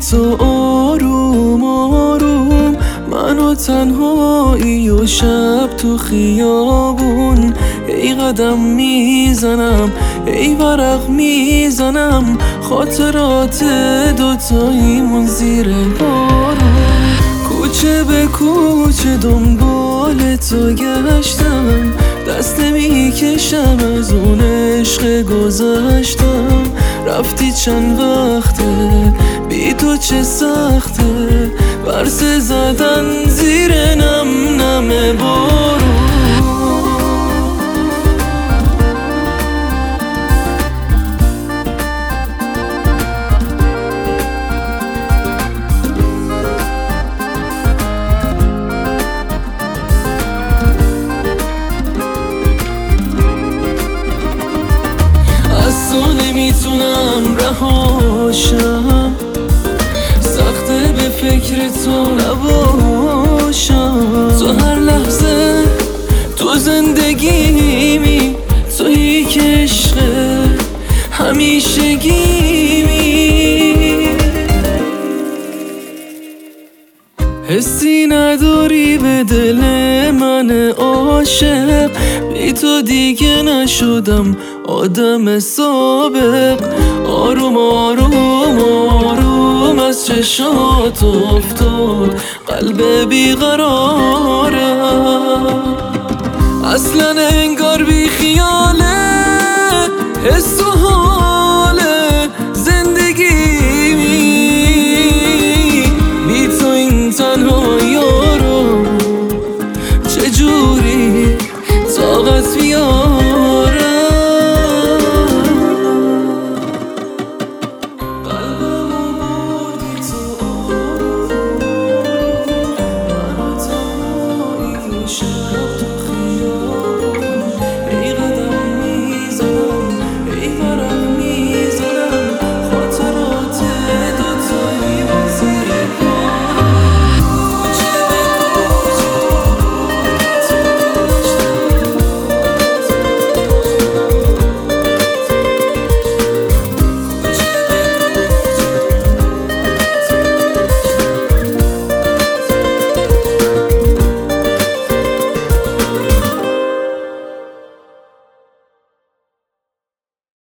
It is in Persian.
تو آروم آروم، منو تنهایی و شب تو خیابون، ای قدم میزنم ای ورق میزنم، خاطرات دوتاییمون زیر بارون. کوچه به کوچه دنبال تو گشتم، دست نمیکشم از اون عشق گذشتم. رفتی چند وقته بی تو چه سخته، ورسه زدن زیر نم نم بارون. نمیتونم رهاشم، سخته به فکر تو نباشم. تو هر لحظه تو زندگیمی، تویی که عشق همیشگیمی. حسی نداری به دل من عاشق، بی تو دیگه نشدم آدم سابق. آروم آروم آروم از چشات افتاد قلب بیقرارم، اصلا انگار بی خیاله. حس